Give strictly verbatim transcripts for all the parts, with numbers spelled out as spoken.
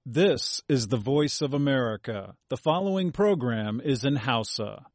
This is the voice of America. The following program is in Hausa.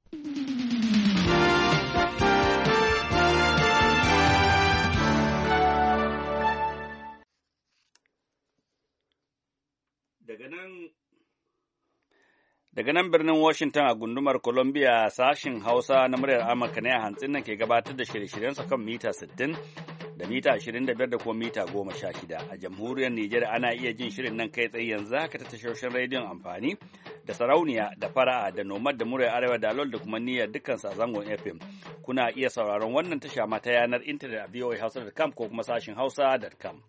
Daga nan birnin Washington a gundumar Columbia sashin Hausa na muryar Amurka ne a hantsin nan ke gabatar da shirye-shiryensa kan mita sittin da mita ashirin da biyar da kuma mita goma sha shida. A jamhuriyar Nijar ana iya jin shirin nan kai tsaye yanzu haka ta tashoshin rediyon amfani da sarauniya da fara'a da nomad da muryar arewa da lol da kuma niyyar dukkan a zangon F M. Kuna iya sauraron wannan tasha ma ta yanar intanet a v o a hausa dot com ko kuma sashin hausa dot com.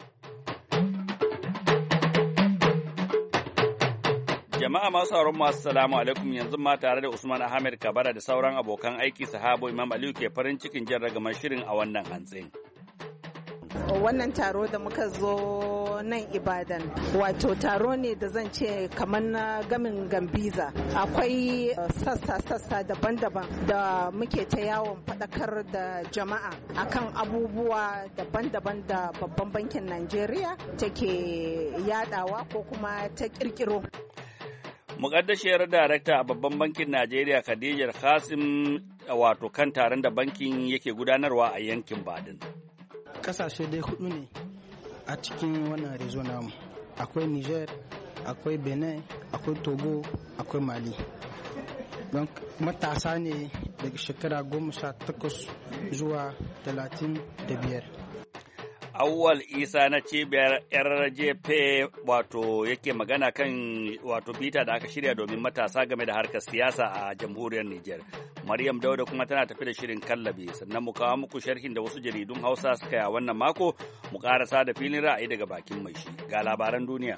Jama'a masu sauran masu salamu alaikum, yanzu ma tare da Usman Ahmed Kabara da sauran abokan aiki sahabo Imam Aliyu ke farin cikin jan ragamar shirin a wannan hantsin. Wannan taro da muka zo nan Ibadan, wato taro ne da zan ce kamar na gamin Gambiza. Akwai sassa-sassa daban-daban da muke ta yawon faɗakar da jama'a akan abubuwa daban-daban da babban bankin Najeriya take yadawa ko kuma ta kirkiro. Muƙaddashiyar darakta a babban bankin Najeriya Khadija Kasim wato kan taron da bankin yake gudanarwa a yankin Badin. Kasashe dai hudu ne a cikin wannan rezo namu. Akwai Niger, akwai Benin, akwai Togo, akwai Mali. Don matasa ne daga shekara goma sha takwas zuwa talatin da biyar. Awwal Isa na cibiyar R J P wato yake magana kan wato bita da aka shirya domin matasa game da harkar siyasa a jamhuriyar Nijar. Maryam Dauda kuma tana tafi da shirin kallabi, sannan mu kawo muku sharhin da wasu jaridun Hausa suka yi a wannan mako, mu karasa da filin ra'ayi daga bakin mai shi. Ga labaran duniya.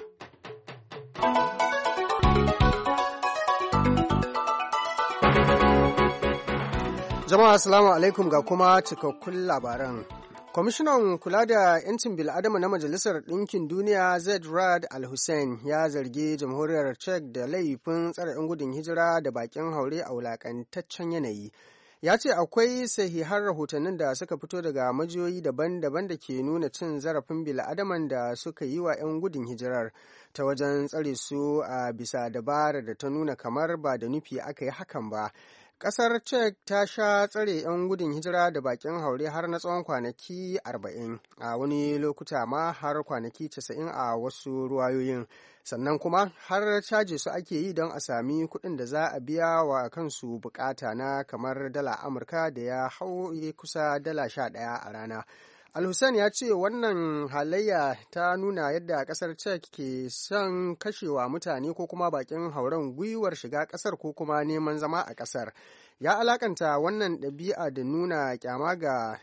Jama'a assalamu alaikum ga kuma cikakkun labaran. Kwamishinan kula da 'yancin bil'adama na Majalisar Ɗinkin Duniya Zeid Ra'ad Al Hussein ya zargi jamhuriyar Czech da laifin tsare 'yan gudun hijira da bakin haure a wulakantaccen yanayi. Ya ce akwai sahihan rahotannin da suka fito daga majiyoyi daban-daban da ke nuna cin zarafin bil'adaman da suka yi wa 'yan gudun hijirar ta wajen tsare su a bisa dabara da ta nuna kamar ba da nufi aka yi hakan ba. Ƙasar Czech ta sha tsare 'yan gudun hijira da bakin haure har na tsawon kwanaki arba'in, a wani lokuta ma har kwanaki casa'in a wasu ruwayoyin. Sannan kuma har caje su ake yi don a sami kuɗin da za a biya wa kansu bukata na kamar dala Amurka da ya hau kusa dala sha ɗaya a rana. Al-Hussein ya ce wannan halayya ta nuna yadda kasar Czech ke son kashewa mutane ko kuma bakin hauren gwiwar shiga kasar ko kuma neman zama a kasar. Ya alakanta wannan ɗabi'a da nuna kyama ga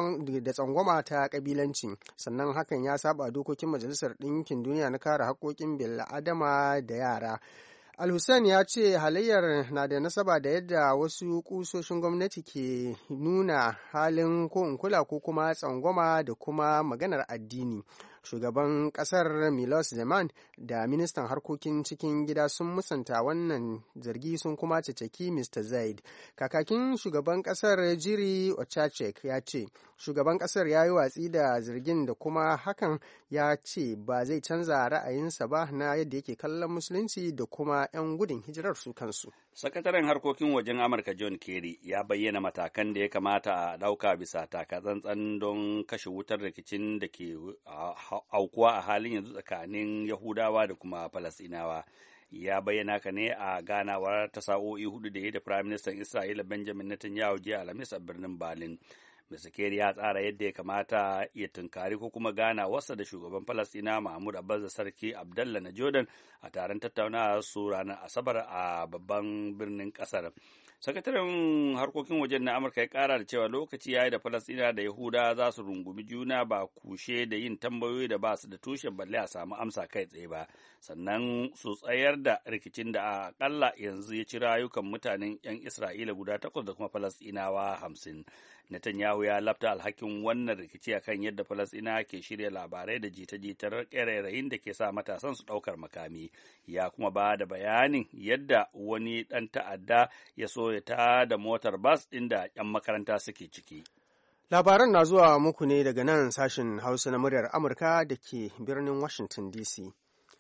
da tsangwama ta kabilanci, sannan hakan ya saba dokokin Majalisar Ɗinkin Duniya na kare haƙƙoƙin bil'adama da yara. Al-Hussein ya ce halayyar na da nasaba da yadda wasu kusoshin gwamnati ke nuna halin ko in kula ko kuma tsangwama da kuma maganar addini. Shugaban kasar Milos Zeman da ministan harkokin cikin gida sun musanta wannan zargi sun kuma ceceki Mister Zaid. Kakakin shugaban kasar Jiri Ochacek ya ce shugaban kasar ya yi watsi da zargin da kuma hakan ya ce ba zai canza ra'ayinsa ba na yadda yake kallon musulunci da kuma 'yan gudun hijirar su kansu. Sakataren harkokin wajen Amurka John Kerry ya bayyana matakan da ya kamata a ɗauka bisa takatsantsan don kashe wutar rikicin da ke aukuwa a halin yanzu tsakanin Yahudawa da kuma Falasɗinawa. Ya bayyana ka ne a ganawar ta sa'o'i hudu da ya da Firayim Ministan Isra'ila Benjamin Netanyahu jiya Alhamis a birnin Berlin. Mister Kerry ya tsara yadda ya kamata ya tunkari ko kuma gana wasa da shugaban Falasɗina Mahmud Abbas da Sarki Abdallah na Jordan a taron tattaunawa su ranar Asabar a babban birnin ƙasar. Sakataren harkokin wajen na Amurka ya ƙara da cewa lokaci ya yi da Falasɗina da Yahuda za su rungumi juna ba kushe da yin tambayoyi da ba su da tushen balle a samu amsa kai tsaye ba, sannan su tsayar da rikicin da aƙalla yanzu ya ci rayukan mutanen 'yan Isra'ila guda takwas da kuma Falasɗinawa hamsin. Netanyahu ya lafta alhakin wannan rikici akan yadda Falasɗinawa ke shirya labarai da jita-jitar ƙerairayin da ke sa matasan su ɗaukar makami. Ya kuma ba da bayanin yadda wani ɗan ta'adda ya so ya ta da motar bas inda 'yan makaranta suke ciki. Labaran na zuwa muku ne daga nan sashen Hausa na muryar Amurka da ke birnin Washington D C.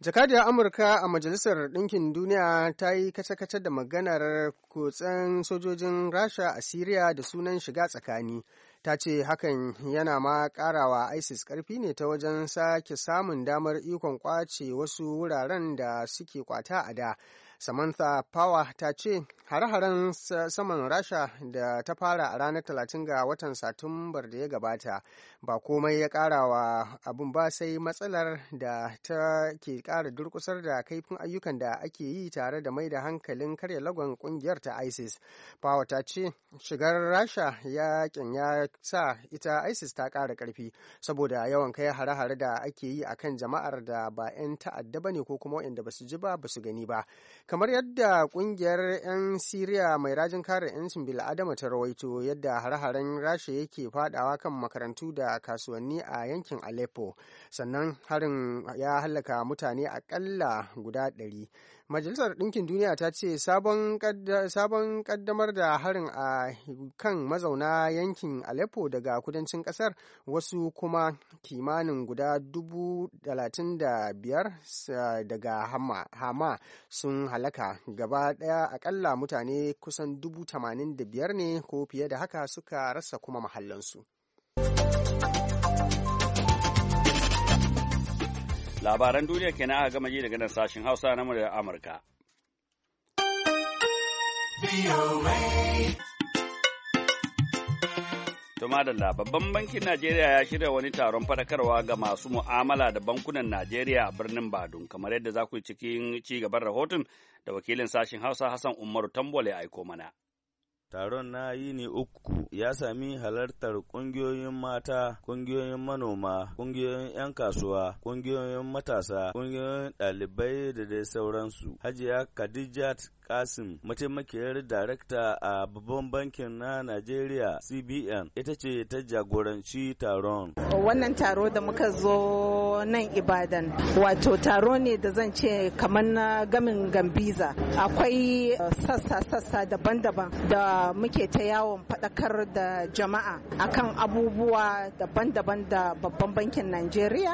Jakadiyar Amurka a Majalisar Ɗinkin Duniya ta yi kace-kace da maganar kutsen sojojin Rasha a Siriya da sunan shiga tsakani. Ta ce hakan yana ma ƙarawa ISIS ƙarfi ne ta wajen sake samun damar ikon ƙwace wasu wuraren da suke kwata a da. Samantha Power ta ce hare-haren saman Rasha da ta fara a ranar talatin ga watan Satumbar da ya gabata ba komai ya ƙara wa abin ba sai matsalar da ta ke ƙara durƙusar da kaifin ayyukan da ake yi tare da mai da hankalin karya lagon ƙungiyar ta ISIS. Power ta ce shigar Rasha yakin ya sa ita ISIS ta ƙara ƙarfi saboda yawan kai hare-hare da ake yi akan jama'ar da ba 'yan ta'adda ba ne ko kuma waɗanda ba su ji ba ba su gani ba. Kamar yadda kungiyar 'yan Siriya mai rajin kare 'yancin bil'adama ta rawaito yadda hare-haren Rasha yake fadawa kan makarantu da kasuwanni a yankin Aleppo, sannan harin ya halaka mutane akalla guda ɗari. Majalisar Ɗinkin Duniya ta ce sabon kaddamar da harin a kan mazauna yankin Aleppo daga kudancin ƙasar, wasu kuma kimanin guda dubu talatin da biyar daga Hama sun halaka. Gaba ɗaya akalla mutane kusan dubu tamanin da biyar ne ko fiye da haka suka rasa kuma mahallansu. Labaran duniya kenan aka gama ji daga nan sashen Hausa na muryar Amurka. To madalla, babban bankin Najeriya ya shirya wani taron fadakarwa ga masu mu'amala da bankunan Najeriya a birnin Badun, kamar yadda za ku yi cikin ci gaban rahoton da wakilin sashen Hausa Hassan Umaru Tambole ya aiko mana. Taron na yini uku ya sami halartar ƙungiyoyin mata, ƙungiyoyin manoma, ƙungiyoyin 'yan kasuwa, ƙungiyoyin matasa, ƙungiyoyin ɗalibai da dai sauransu. Hajiya Khadijat Kasim, mataimakiyar darakta a babban bankin na Najeriya C B N, ita ce ta jagoranci taron. Wannan taro da muka zo nan Ibadan, wato taro ne da zan ce kamar na gamin Gambiza. Akwai sassa-sassa daban-daban da muke ta yawon faɗakar da jama'a akan abubuwa daban-daban da babban bankin Najeriya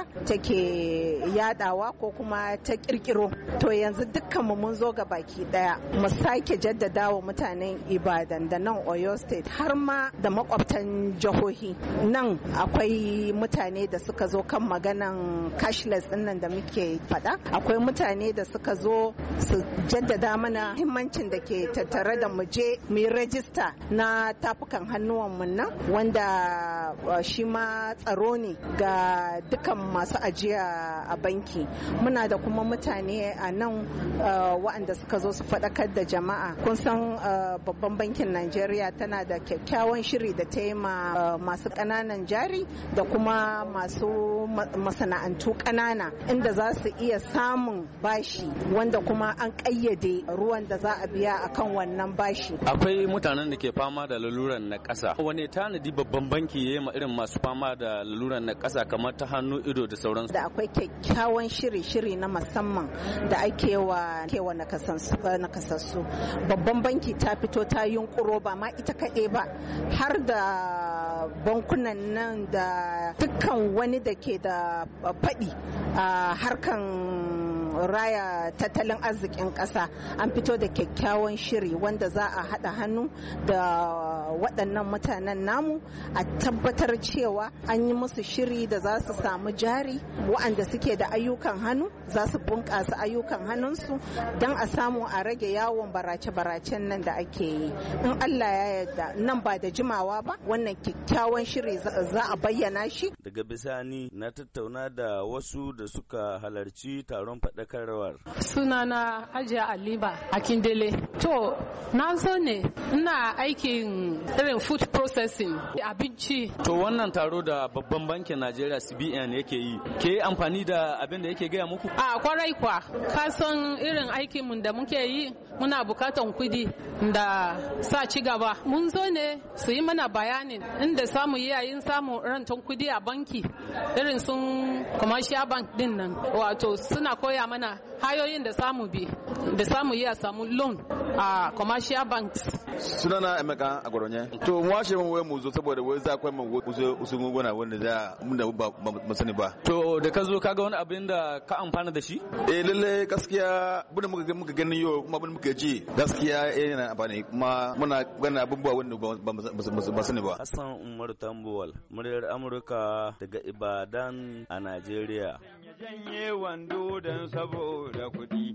take yadawa ko kuma ta kirkiro. To yanzu dukkanmu mun zo ga baki ɗaya. Mu sake jaddada wa mutanen Ibadan da nan Oyo State har ma da makwabtan jihohi. Nan akwai mutane da suka zo kan maganan cashless dinnan da muke faɗa. Akwai mutane da suka zo su jaddada mana himmancin da ke tattare da mu je mu yi rajista na tafukan hannuwanmu nan, wanda shi ma tsaro ne ga dukan masu ajiya a banki. Muna da kuma mutane a nan waɗanda suka zo su faɗakar da jama'a. Kun san babban bankin Najeriya tana da kyakkyawan shiri da ta yi ma masu ƙananan jari da kuma masu masana'antu ƙanana, inda za su iya samun bashi wanda kuma an ƙayyade ruwan da za a biya akan wannan bashi. Akwai mutanen da ke fama da laluran na ƙasa. Wane tanadi babban banki ya yi ma irin masu fama da laluran na ƙasa kamar ta hannu, ido da sauransu? Da akwai kyakkyawan shiri-shiri na musamman da ake wa kewa nakasassu. Babban banki ta fito ta yunkuro ba ma ita kaɗai ba, har da bankunan nan da dukkan wani da ke da faɗi a harkan raya tattalin arzikin ƙasa. An fito da kyakkyawan shiri wanda za a haɗa hannu da waɗannan mutanen namu a tabbatar cewa an yi musu shiri da za su samu jari. Waɗanda suke da ayyukan hannu za su bunƙasa ayyukan hannunsu don a samu a rage yawon barace-baracen nan da ake yi. In Allah ya yarda nan ba da jimawa ba wannan kyakkyawan shiri za a bayyana shi. Daga bisani na tattauna da wasu da suka halarci taron faɗakarwar. Sunana Hajiya Aliba Akindele. To, na zo ne ina aikin irin food processing abinci. To wannan taro da babban bankin Najeriya C B N yake yi, ke amfani da abin da yake gaya muku? A kwarai kwa, ka san irin aikinmu da muke yi muna bukatan kudi da sa ci gaba. Mun zo ne su yi mana bayanin inda samu yayin samu rantan kudi a banki irin sun commercial bank din nan, wato suna koya mana hayoyin da samu bi da samu iya samu loan a commercial banks. Sunana Emeka Agwaronye. To mu washe mun wai mu zo saboda wai za akwai mu usu gona wanda za mun da ba mu sani ba. To da ka zo ka ga wani abin da ka amfana da shi? Eh lalle gaskiya bin muka muka gani yau kuma bin muka ji gaskiya eh yana amfani kuma muna gana abubuwa wanda ba mu sani ba. Hassan Umar Tambuwal, muryar Amurka daga Ibadan a Najeriya. Janye wando don saboda kuɗi.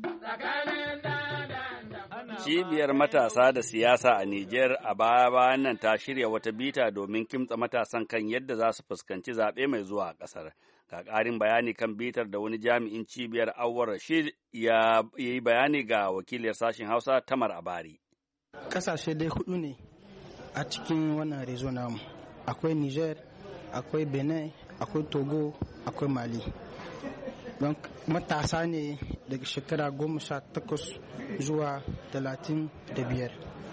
Cibiyar matasa da siyasa a Nijar a baya-bayan nan ta shirya wata bita domin kimtsa matasan kan yadda za su fuskanci zaɓe mai zuwa a ƙasar. Ga ƙarin bayani kan bitar da wani jami'in cibiyar Awwar Rashid ya yi bayani ga wakiliyar sashen Hausa Tamar Abari. Ƙasashe dai hudu ne a cikin wannan rezo namu. Akwai Niger, akwai Benin, akwai Togo, akwai Mali. Don matasa ne daga shekara goma sha takwas zuwa talatin da biyar.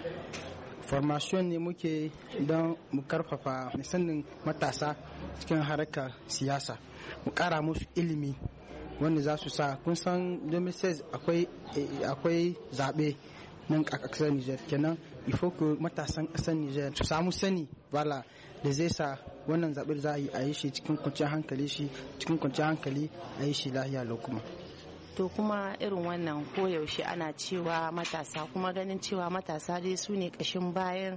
Formation ne muke don mu karfafa sanin matasa cikin harkar siyasa, mu kara musu ilimi wanda za su sa kun san two thousand six akwai akwai zabe nan a kasar Niger, kenan ifo ku matasan kasar Niger su samu sani bala da zai sa wannan zaɓe za a yi a yi shi cikin kwanciyar hankali shi cikin kwanciyar hankali a yi shi lahiya lau kuma. To kuma irin wannan koyaushe ana cewa matasa, kuma ganin cewa matasa dai su ne ƙashin bayan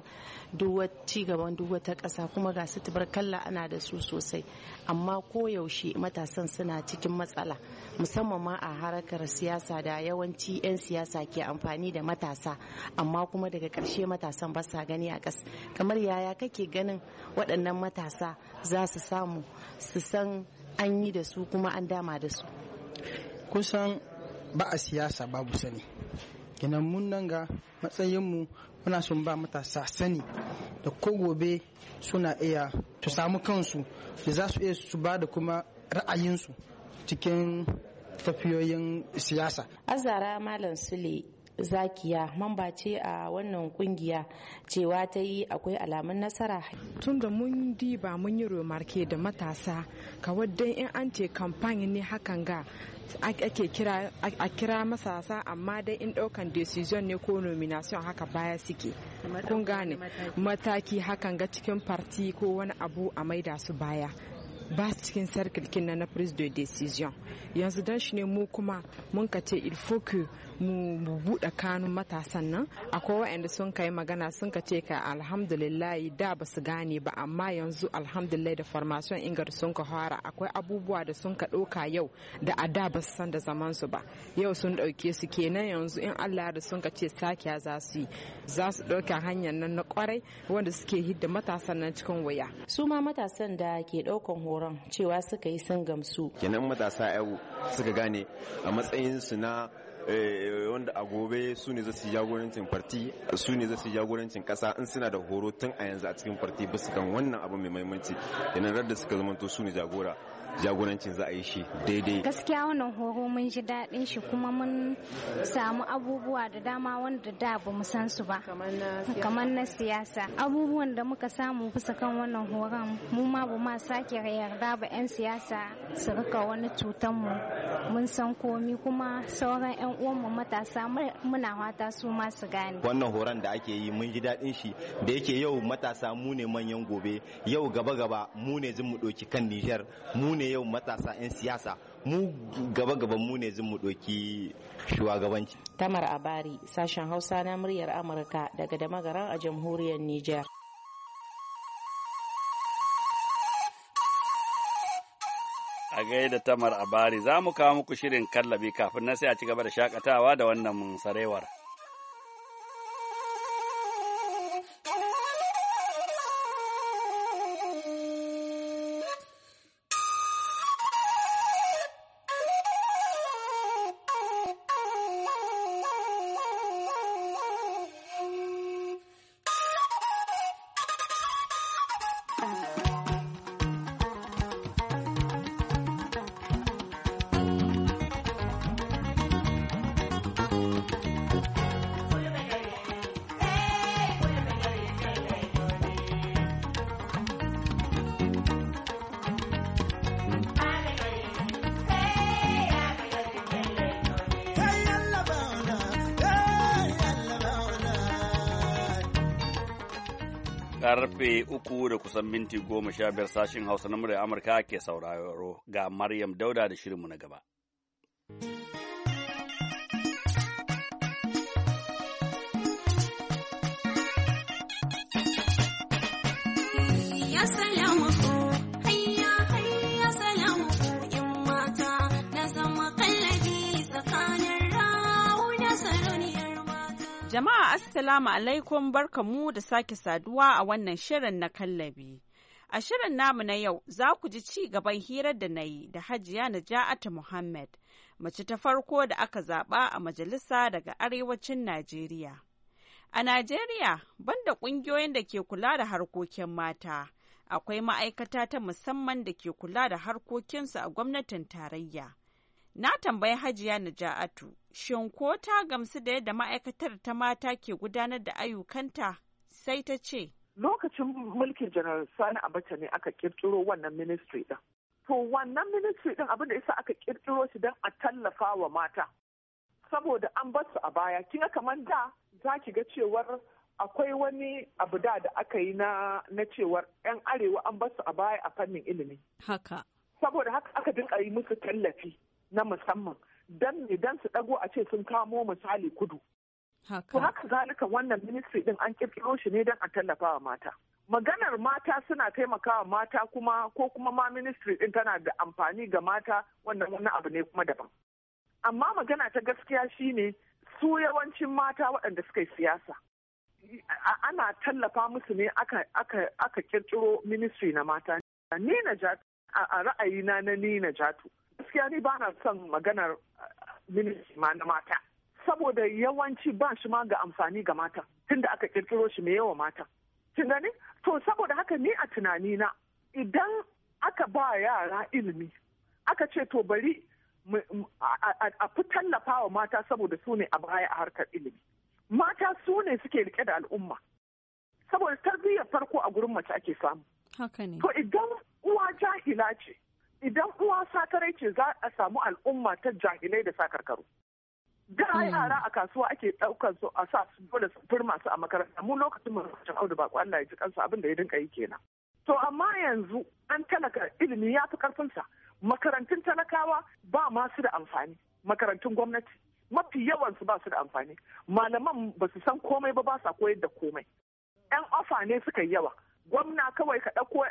ci gaban duk wata ƙasa, kuma ga su tabarkalla ana da su sosai, amma koyaushe matasan suna cikin matsala, musamman ma a harkar siyasa da yawanci 'yan siyasa ke amfani da matasa, amma kuma daga ƙarshe matasan ba sa gani a ƙasa. Kamar yaya kake ganin waɗannan matasa za su samu su san an yi da su kuma an dama da su? Kusan ba a siyasa babu sani, kenan mun nan ga matsayinmu muna son ba matasa sani da ko gobe suna iya su samu kansu da za su iya su ba da kuma ra'ayinsu cikin tafiyoyin siyasa. Azara Malam Sule Zakiya mamba ce a wannan kungiya, cewa ta yi akwai alamun nasara. Tun da mun diba mun yi remarke da matasa kawai dan in an ce kamfani ne hakan ga ake kira a kira matasa, amma dai in daukan decision ne ko nomination haka baya suke, kun gane mataki hakan ga cikin party ko wani abu a maida su baya, ba su cikin circle na na prise de decision. Yanzu dan shi ne mu kuma mun ka ce il faut que mu buɗe kanun matasan nan. Akwai waɗanda sun kai magana sun ka ce ka alhamdulillah da ba su gane ba, amma yanzu alhamdulillah da formation ingar sun ka fara, akwai abubuwa da sun ka ɗauka yau da a da ba su san da zaman su ba, yau sun ɗauke su, kenan yanzu in Allah da sun ka ce sakiya za su yi, za su ɗauka hanyar nan na kwarai wanda suke hidda matasan nan cikin waya. Su ma matasan da ke ɗaukan horon cewa suka yi sun gamsu. Kenan matasa yau suka gane a matsayin su na wanda a gobe su ne za su jagorancin farti, su ne za su jagorancin kasa, in suna da horo tun a yanzu a cikin farti bisa kan wannan abu mai muhimmanci, yanar da suka zamanto su ne jagora, jagorancin za a yi shi daidai. Gaskiya wannan horo mun ji daɗin shi, kuma mun samu abubuwa da dama wanda da ba mu san su ba, kamar na siyasa. Abubuwan da muka samu bisa kan wannan horon mu ma ba ma sake yarda ba 'yan siyasa su rika wani cutan mu, mun san komi, kuma sauran 'yan uwanmu matasa muna fata su ma su gane. Wannan horon da ake yi mun ji daɗin shi, da yake yau matasa mu ne manyan gobe, yau gaba-gaba mu ne zin mu ɗauki kan Nijar, mu ne yau matasa 'yan siyasa, mu gaba-gaba mu ne zin mu ɗauki shugabanci. Tamar Abari, sashen Hausa na muryar Amurka daga Damagaran a jamhuriyar Nijar. A gaida Tamar Abari, za mu kawo muku shirin kallabi, kafin nan sai a ci gaba da shakatawa da wannan sarewar. Karfe uku da kusan minti goma sha biyar sashen Hausa na murya Amurka ke sauraro ga Maryam Dauda da shirinmu na gaba. Jama'a Assalamu alaikum barkamu da sake saduwa a wannan shirin na kallabi. A shirin namu na yau za ku ji ci gaban hirar da na yi da Hajiya Naja'atu Muhammad, mace ta farko da aka zaɓa a majalisa daga arewacin Najeriya. A Najeriya, banda ƙungiyoyin da ke kula da harkokin mata, akwai ma'aikata ta musamman da ke kula da harkokinsu a gwamnatin tarayya. Na tambayi Hajiya Naja'atu, shin ko ta gamsu da yadda ma'aikatar ta mata ke gudanar da ayyukanta? Sai ta ce. Lokacin mulkin Janar Sani Abacha ne aka kirkiro wannan ministry ɗin. To wannan ministry ɗin abin da yasa aka kirkiro shi don a tallafa wa mata. Saboda an bar su a baya. Kinga kamar da za ki ga cewar akwai wani abu da da aka yi na na cewar 'yan arewa an bar su a baya a fannin ilimi. Haka. Saboda haka aka dinka yi musu tallafi na musamman don idan su dago a ce sun kamo misali kudu. To haka zalika wannan ministry din an kirkiro shi ne don a tallafa wa mata. Maganar mata suna taimakawa mata kuma ko kuma ma ministry din tana da amfani ga mata wannan wani abu ne kuma daban. Amma magana ta gaskiya shine su yawancin mata waɗanda suka yi siyasa. Ana tallafa musu ne aka aka aka kirkiro ministry na mata. Ni na jatu a ra'ayina na ni na jatu. Gaskiya ni ba na son maganar ministry ma na mata saboda yawanci ba shi ma ga amfani ga mata tunda aka kirkiro shi mai yawa mata kin gani to saboda haka ni a tunani na idan aka ba yara ilimi aka ce to bari a fi tallafa wa mata saboda su ne a baya a harkar ilimi mata su ne suke rike da al'umma saboda tarbiyyar farko a gurin mace ake samu haka ne to idan uwa jahila ce idan uwa sakarai ce za a samu al'umma ta jahilai da sakarkaru. Da yara a kasuwa ake ɗaukar su a sa su dole su firma su a makaranta mu lokacin lokacin audu ba Allah ya ji kansa abin da ya dinka yi kenan. To amma yanzu an talaka ilimi ya fi karfinsa makarantun talakawa ba ma su da amfani makarantun gwamnati mafi yawan su ba su da amfani malaman ba su san komai ba ba sa koyar da komai. 'Yan ofa ne suka yi yawa. Gwamna kawai ka ɗauko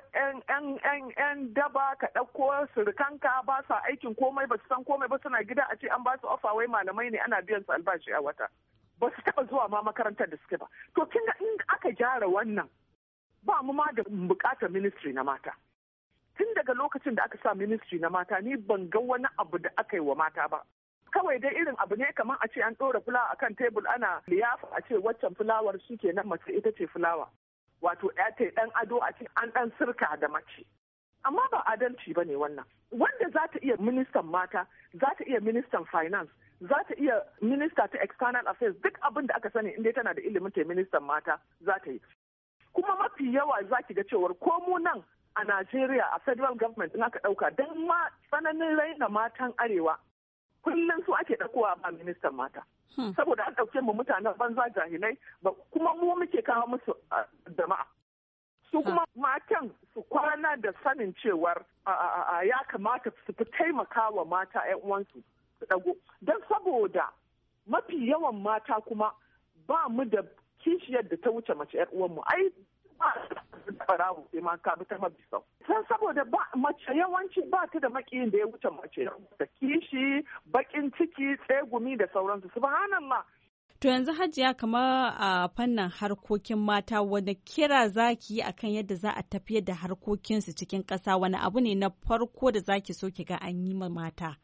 'yan daba ka ɗauko surukanka ba sa aikin komai ba su san komai ba suna gida a ce an ba su ofa wai malamai ne ana biyan su albashi a wata ba su taɓa zuwa ma makarantar da suke ba to kin ga in aka gyara wannan ba mu ma da buƙatar ministry na mata tun daga lokacin da aka sa ministry na mata ni ban ga wani abu da aka yi wa mata ba kawai dai irin abu ne kamar a ce an ɗora fulawa akan tebul ana liyafa a ce waccan fulawar shi kenan mace ita ce fulawa wato ɗaya ta ɗan ado a ce an ɗan sirka da mace. Amma ba adalci ba ne wannan. Wanda za ta iya ministan mata, za ta iya ministan finance, za ta iya minista ta external affairs duk abin da aka sani inda tana da ilimin ta ministan mata za ta yi. Kuma mafi yawa za ki ga cewar ko mu nan a Najeriya a federal government in aka ɗauka don ma tsananin raina matan arewa kullum su ake ɗaukowa ba ministan mata. Saboda an ɗauke mu mutanen banza jahilai kuma mu muke kawo musu jama'a. Su kuma matan su kwana da sanin cewar ya kamata su fi taimakawa mata 'yan uwansu su ɗago. Don saboda mafi yawan mata kuma ba mu da kishiyar da ta wuce mace 'yar uwanmu. Ai farawo sai ma ka bi ta mabisau. San saboda ba mace yawanci ba ta da makiyin da ya wuce mace da kishi, bakin ciki, tsegumi da sauransu. Subhanallah. To yanzu Hajiya kamar a fannin harkokin mata wani kira zaki yi akan yadda za a tafiyar da harkokinsu cikin ƙasa wani abu ne na farko da zaki so ki ga an yi ma mata?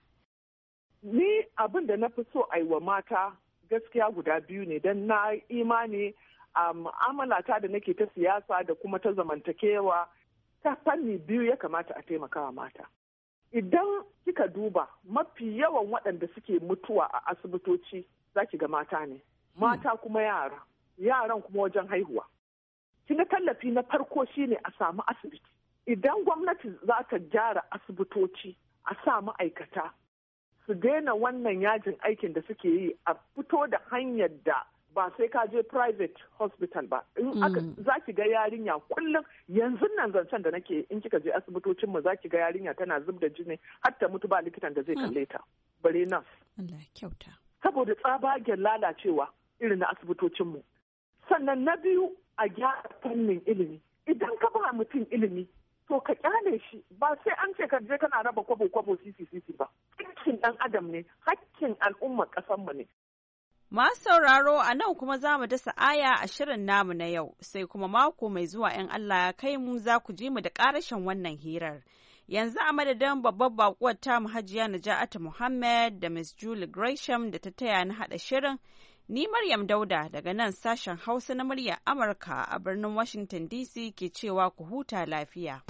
Ni abin da na fi so a yi wa mata gaskiya guda biyu ne don na imani a mu'amalata da nake ta siyasa da kuma ta zamantakewa ta fanni biyu ya kamata a taimakawa mata. Idan kika duba mafi yawan waɗanda suke mutuwa a asibitoci za ki ga mata ne, mata kuma yara, yaran kuma wajen haihuwa. Kina tallafi na farko shine a samu asibiti. Idan gwamnati za ta gyara asibitoci a sa ma'aikata su daina wannan yajin aikin da suke yi a fito da hanyar da ba sai ka je private hospital ba. In aka za ki ga yarinya kullum yanzu nan zancen da nake in kika je asibitocin mu za ki ga yarinya tana zub da jini har ta mutu ba likitan da zai kalle ta. Bare nas. Allah kyauta. Saboda tsabagen lalacewa irin na asibitocin mu. Sannan na biyu a gyara fannin ilimi. Idan ka ba mutum ilimi to ka kyale shi ba sai an ce ka je kana raba kwabo kwabo sisi sisi ba. Hakkin dan adam ne, hakkin al'ummar kasar mu ne. Masu sauraro a nan kuma za mu dasa aya a shirin namu na yau, sai kuma mako mai zuwa in Allah ya kai mu za ku ji mu da ƙarashin wannan hirar. Yanzu a madadin babbar bakuwar ta mu Hajiya Naja'atu Muhammad da Miss Julie Gresham da ta taya ni haɗa shirin, ni Maryam Dauda daga nan sashen Hausa na muryar Amurka a birnin Washington D C ke cewa ku huta lafiya.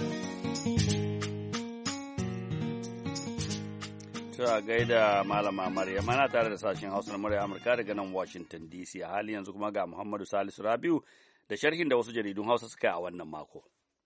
a gaida malama Maryam, mana tare da sashen Hausa na murya Amurka daga nan Washington D C. A halin yanzu kuma ga Muhammadu Salisu Rabiu da sharhin da wasu jaridun Hausa suka yi a wannan mako.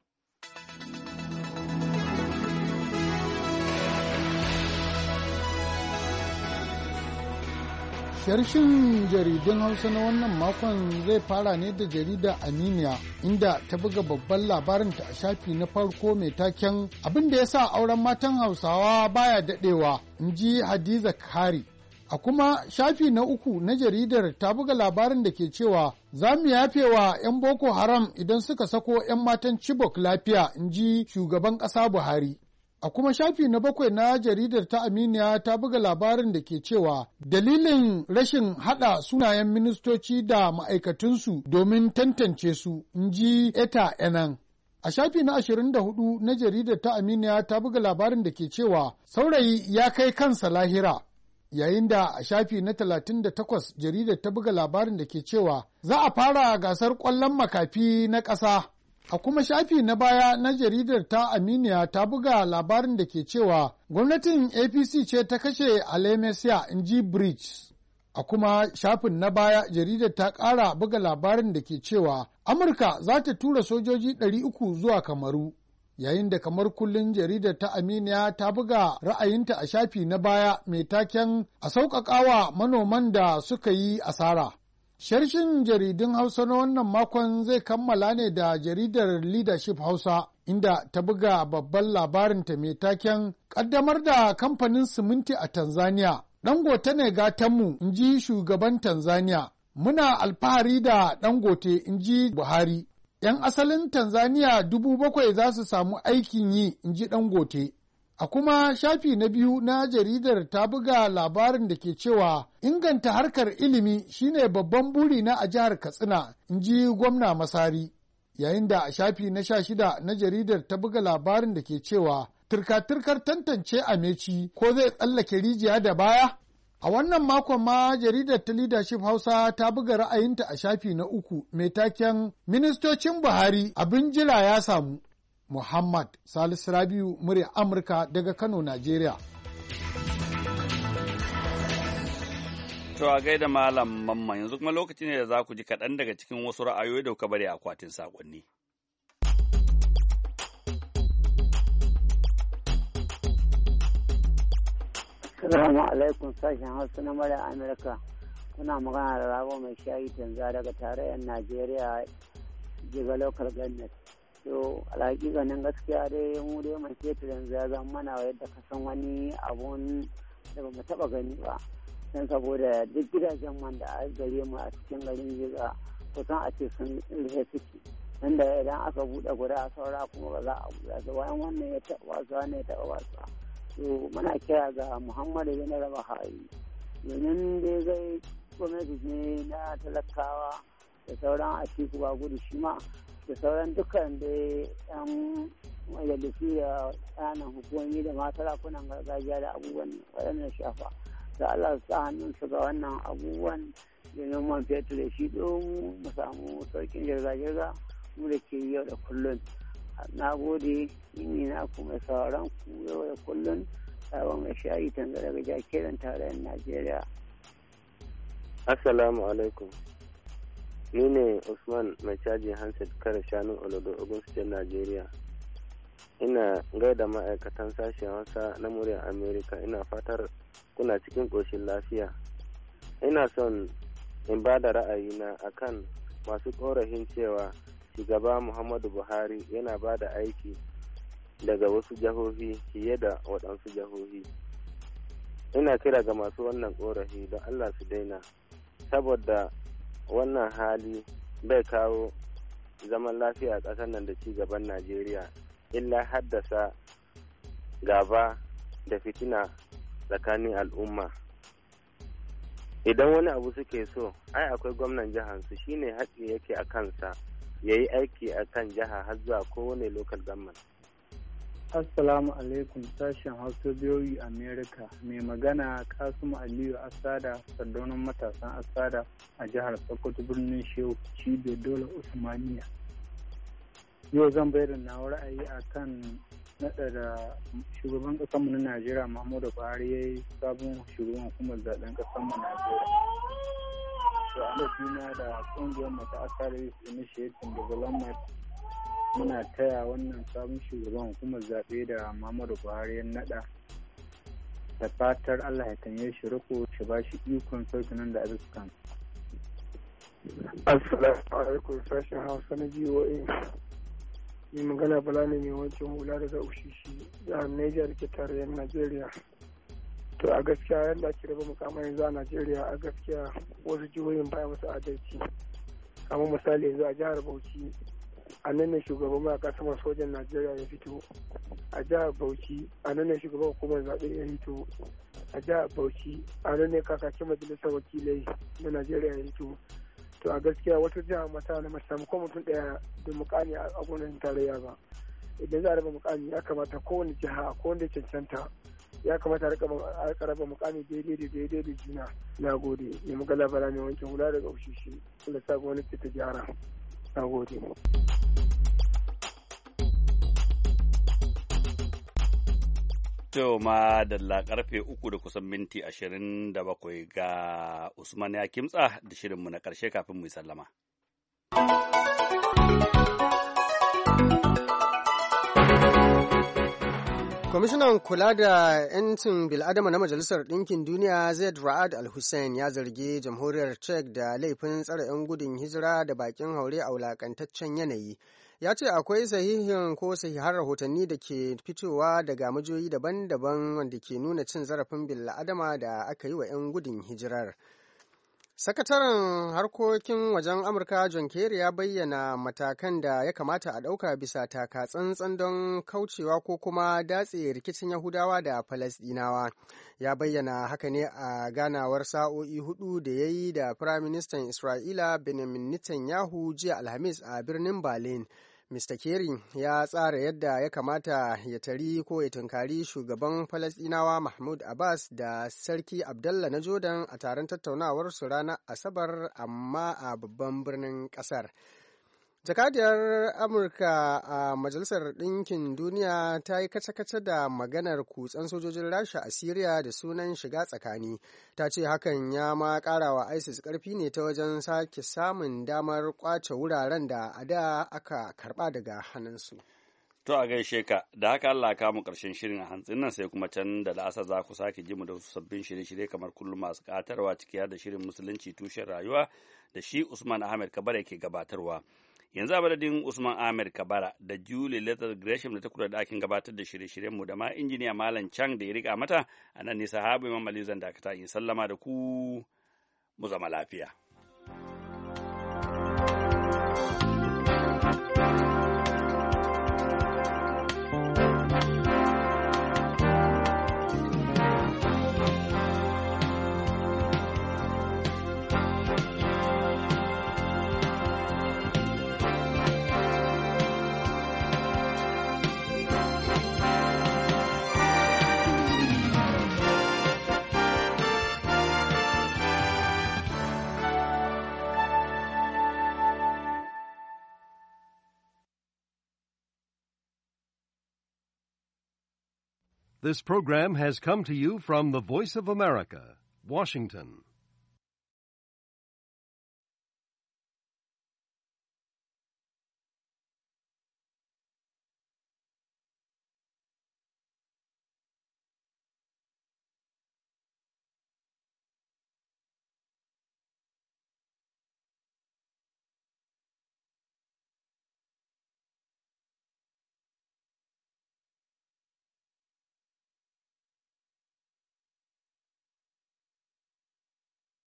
Sharshin jaridun Hausa na wannan makon zai fara ne da jarida Aminiya, inda ta buga babban labarinta a shafi na farko mai taken abin da ya sa auren matan Hausawa baya daɗewa, in ji Hadiza Kari. A kuma shafi na uku na jaridar ta buga labarin da ke cewa za mu yafe wa 'yan Boko Haram idan suka sako 'yan matan Chibok lafiya, in ji shugaban ƙasa Buhari. A kuma shafi na bakwai na jaridar ta Aminiya ta buga labarin da ke cewa dalilin rashin haɗa sunayen ministoci da ma'aikatunsu domin tantance su, in ji Eta Enan. A shafi na ashirin da hudu na jaridar ta Aminiya ta buga labarin da ke cewa saurayi ya kai kansa lahira, yayin da a shafi na talatin da takwas jaridar ta buga labarin da ke cewa za a fara gasar ƙwallon makafi na ƙasa. A kuma shafi na baya na jaridar ta Aminiya ta buga labarin da ke cewa gwamnatin A P C ce ta kashe Alemesiya, in ji Bridge. A kuma shafin na baya jaridar ta ƙara buga labarin da ke cewa Amurka za ta tura sojoji ɗari uku zuwa Kamaru, yayin da kamar kullum jaridar ta Aminiya ta buga ra'ayinta a shafi na baya mai taken a sauƙaƙawa manoman da suka yi asara. Sharshin jaridun Hausa na wannan makon zai kammala ne da jaridar Leadership Hausa, inda ta buga babban labarinta mai taken ƙaddamar da kamfanin siminti a Tanzania. Dangote ne gatanmu, in ji shugaban Tanzania. Muna alfahari da Dangote, in ji Buhari. ‘Yan asalin Tanzania dubu bakwai za su samu aikin yi, in ji Dangote. A kuma shafi na biyu na jaridar ta buga labarin da ke cewa inganta harkar ilimi shine babban buri na a jihar Katsina, in ji gwamna Masari. Yayin da a shafi na sha shida na jaridar ta buga labarin da ke cewa turka-turkar tantance Ameci ko zai tsallake rijiya da baya. A wannan makon ma jaridar ta Leadership Hausa ta buga ra'ayinta a shafi na uku mai taken ministocin Buhari abin jira ya samu. Muhammad Salisu Rabiu, murya Amurka daga Kano, Najeriya. To a gaida Malam Mamman, yanzu kuma lokaci ne da za ku ji kaɗan daga cikin wasu ra'ayoyi da kuka bari a akwatin saƙonni. Assalamu alaikum, sashen Hausa na murya Amurka. Kuna magana da Rabo mai shayi tanza daga tarayyar Najeriya, Jiga Local Government. To alhaƙiƙanin gaskiya dai mu dai mai fetur yanzu ya zama mana yadda ka san wani abun da ba mu taɓa gani ba, don saboda duk gidajen man da a gare mu a cikin garin Jiga kusan a ce sun rufe suke, wanda idan aka buɗe guda saura kuma ba za a buɗe su, bayan wannan ya taɓa wasu wannan ya taɓa wasu. To muna kira ga Muhammadu bin Buhari domin dai zai gwamnati ne na talakawa da sauran Atiku ba gudu shi ma da sauran dukkan da yan majalisu da ƙananan hukumomi da ma sarakunan gargajiya da abubuwan waɗannan shafa da Allah su sa hannun su ga wannan abubuwan domin man fetur da shi don mu samu sauƙin jirga-jirga mu da ke yau da kullum. Na gode, ni na kuma sauran ku yau da kullum, sabon mai shayi tanga daga jakiran tarayyar Najeriya. Assalamu alaikum. Ni ne Usman mai caji handset kare shanun Olodo Ogun State Najeriya. Ina gaida ma'aikatan sashen Hausa na muryar Amerika, ina fatar kuna cikin ƙoshin lafiya. Ina son in ba da ra'ayina akan masu korafin cewa shugaba Muhammadu Buhari yana ba da aiki daga wasu jihohi fiye da waɗansu jihohi. Ina kira ga masu wannan korafi don Allah su daina, saboda wannan hali bai kawo zaman lafiya a ƙasar nan da ci gaban Najeriya, illa haddasa gaba da fitina tsakanin al'umma. Idan wani abu suke so, ai akwai gwamnan jihansu, shine haƙƙi yake a kansa ya yi aiki a kan jiha har zuwa kowane local government. Assalamu alaikum, sashen Hausa biyoyi Amerika. Mai magana Kasimu Aliyu Asada, sardaunan matasan Asada a jihar Sokoto birnin Shehu, Cibiyar Dole Usmaniya. Yau zan bayar na ra'ayi a kan naɗa da shugaban ƙasarmu na Najeriya Muhammadu Buhari ya yi sabon shugaban hukumar zaɓen ƙasarmu Najeriya. To a lokacin da ƙungiyar masu Asada Youth Initiative Development muna taya wannan sabon shugaban hukumar zaɓe da Muhammadu Buhari ya naɗa, da fatar Allah ya tanye shi riko shi ba shi ikon sauki nan da azukan. Assalamu alaikum, sashen Hausa na G O A. Mai magana Bala ne mai wancan hula daga Ushishi, jihar Niger da ke tarayyar Najeriya. To a gaskiya yadda ake raba mukamai yanzu a Najeriya, a gaskiya wasu jihohin baya masu adalci. Kamar misali yanzu a jihar Bauchi, a nan ne shugaban mayaka saman sojan Najeriya ya fito. A jihar Bauchi, a nan ne shugaban hukumar zaɓe ya fito. A jihar Bauchi, a nan ne kakakin majalisar wakilai na Najeriya ya fito. To a gaskiya wata jihar mata na mace samu ko mutum ɗaya da mukami a gwamnatin tarayya ba. Idan za a raba mukami ya kamata kowane jiha ko wanda cancanta ya kamata a raba mukami daidai da daidai da juna. Na gode. Ne magana Bala mai wankin hula daga Ushishi. Allah sa gwamnati ta gyara. Na gode. To ma dalla karfe uku da kusan minti ashirin da bakwai ga Usman ya kimtsa da shirinmu na ƙarshe kafin mu yi sallama. Kwamishinan kula da 'yancin bil'adama na Majalisar Ɗinkin Duniya Zaid Ra'ad Al-Hussein ya zargi jamhuriyar Czech da laifin tsare 'yan gudun hijira da bakin haure a wulakantaccen yanayi. Ya ce akwai sahihin ko sahihan rahotanni da ke fitowa daga majiyoyi daban-daban wanda ke nuna cin zarafin bil'adama da aka yi wa 'yan gudun hijirar. Sakataren harkokin wajen Amurka John Kerry ya bayyana matakan da ya kamata a ɗauka bisa taka tsantsan don kaucewa ko kuma datse rikicin Yahudawa da Falasɗinawa. Ya bayyana haka ne a ganawar sa'o'i hudu da ya yi da Firaministan Isra'ila Benjamin Netanyahu jiya Alhamis a birnin Berlin. Mister Kerry ya tsara yadda ya kamata ya tari ko ya tunkari shugaban Falasɗinawa Mahmud Abbas da Sarki Abdallah na Jordan a taron tattaunawarsu ranar Asabar amma a babban birnin ƙasar. Jakadiyar Amurka a Majalisar Ɗinkin Duniya ta yi kace-kace da maganar kutsen sojojin Rasha a Siriya da sunan shiga tsakani. Ta ce hakan ya ma ƙara wa ISIS ƙarfi ne ta wajen sake samun damar ƙwace wuraren da a da aka karɓa daga hannunsu. To a gaishe ka, da haka Allah ka mu ƙarshen shirin a hantsin nan sai kuma can da la'asar za ku sake ji mu da wasu sabbin shirye-shirye kamar kullum masu ƙatarwa ciki da shirin Musulunci tushen rayuwa da shi Usman Ahmed Kabara ke gabatarwa. Yanzu a madadin Usman Ahmed Kabara da Julie Leather Gresham da ta kula da ɗakin gabatar da shirye-shiryenmu da ma injiniya Malam Chang da ya riƙa mata, a nan ne sahabu Imam Ali zan dakata in sallama da ku mu zama lafiya. This program has come to you from the Voice of America, Washington.